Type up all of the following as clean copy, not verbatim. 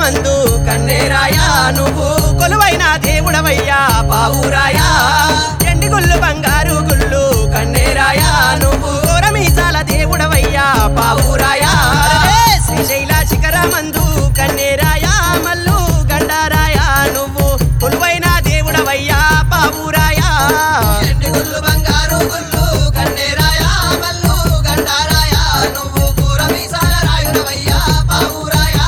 శిఖరమందు కన్నేరాయా నువ్వు కొలువైన దేవుడవయ్యా పావురాయా ఎండి గుళ్ళు బంగారు గుళ్ళు కన్నేరాయా నువ్వు కోరమీసాల దేవుడవయ్యా పావురాయా శ్రీశైల శిఖరమందు కన్నేరాయా మల్లు గండారాయా నువ్వు కొలువైన దేవుడవయ్యా పావురాయా ఎండి గుళ్ళు బంగారు గుళ్ళు కన్నేరాయా మల్లు గండారాయా నువ్వు కూరమీసాల రాయుడవయ్యా పావురాయా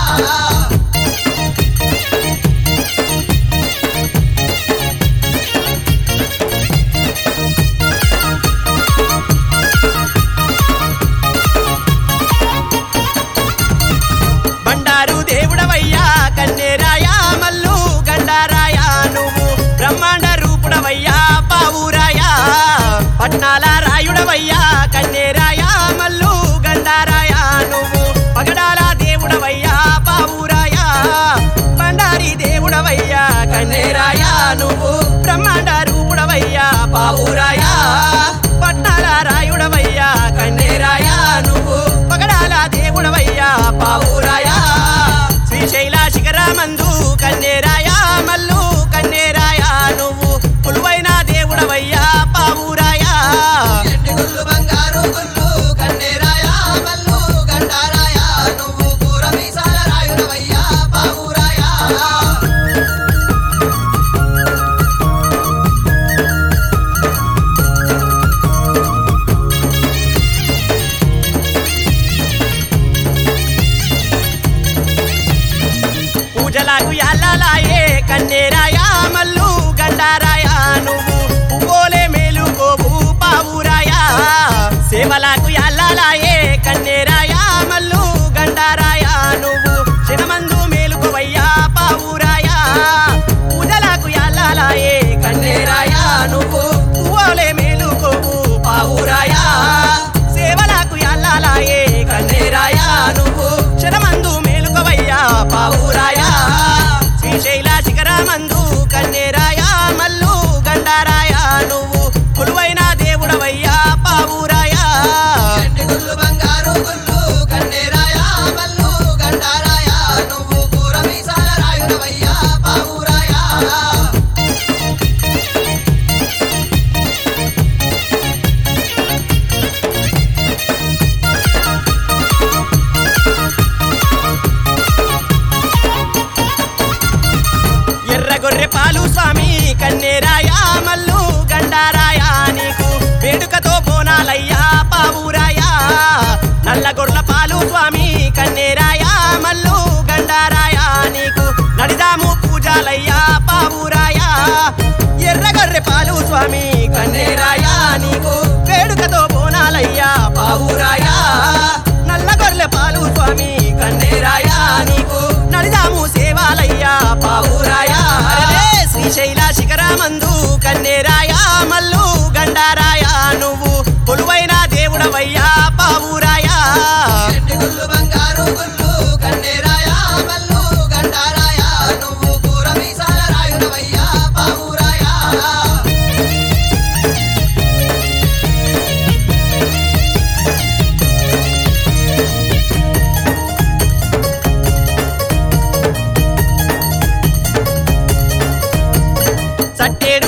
బండారు దేవుడవయ్యా కన్నేరాయా మల్లు గండారాయా నువ్వు బ్రహ్మాండ రూపుడవయ్యా పావురాయా పట్నాల రాయుడవయ్యా కన్నేరాయా మల్లు గండారాయా నువ్వు పగడాల దేవుడవయ్యా పావురాయా బండారి దేవుడవయ్యా కన్నేరాయా నువ్వు బ్రహ్మాండ రూపుడవయ్యా పావురాయా పట్నాల రాయుడవయ్యా కన్నేరాయా నువ్వు పగడాల దేవుడవయ్యా పావురాయా శ్రీశైల శిఖరమందు కన్నేరాయా మల్లు కన్నేరాయా నువ్వు కొలువైన దేవుడవయ్యా పావురాయా ఎండి గుళ్ళు బంగారు గుళ్ళు కన్నేరాయా మల్లు గండారాయా నువ్వు కూరమీసాల రాయుడవయ్యా పావురాయా పూజలకు యాలాలాయే కన్నేరాయా మల్లు గండారాయా నువ్వు పువ్వులే మేలుకోవు పావురాయా సేవలకు యాలాలాయే కన్నేరాయా మల్లు గండారాయా నువ్వు శివమందు మేలుకోవయ్యా పావురాయా పూజలకు యాలాలాయే కన్నేరాయా నువ్వు పువ్వులే మేలుకోవు పావురాయా సేవలకు యాలాలాయే కన్నేరాయా నువ్వు శరమందు మేలుకోవయ్యా పావురాయా శ్రీశైల శిఖరమందు కన్నేరాయా మల్లు గండారాయా నువ్వు కొలువైన దేవుడవయ్యా పావురాయా ఎండి గుళ్ళు బంగారు గుళ్ళు కన్నేరాయా మల్లు గండారాయా నువ్వు కూరమీసాల రాయుడవయ్యా పావురాయా ఎర్ర గొర్రె పాలు స్వామి కన్నేరాయా మల్లు గండారాయా నీకు వేడుకతో బోనాలయ్యా పావురాయా నల్ల గొర్రెల పాలు స్వామి కన్నేరాయా మల్లు గండారాయా నీకు నడిదాము పూజాలయ్యా పావురాయా ఎర్ర గొర్రె పాలు స్వామి కన్నేరాయా నీకు వేడుకతో బోనాలయ్యా పావురాయా నల్ల గొర్రె పాలు స్వామి కన్నేరాయా నీకు నడిదాము సేవాలయ్యా పావురాయా శ్రీశైల శిఖరమందు కన్నేరాయా మల్లు గండారాయా నువ్వు కొలువైన దేవుడవయ్యా పావురాయా ఎండి గుళ్ళు బంగారు గుళ్ళు కన్నేరాయా మల్లు గండారాయా నువ్వు కూరమీసాల రాయుడవయ్యా పావురాయా సట్టేడు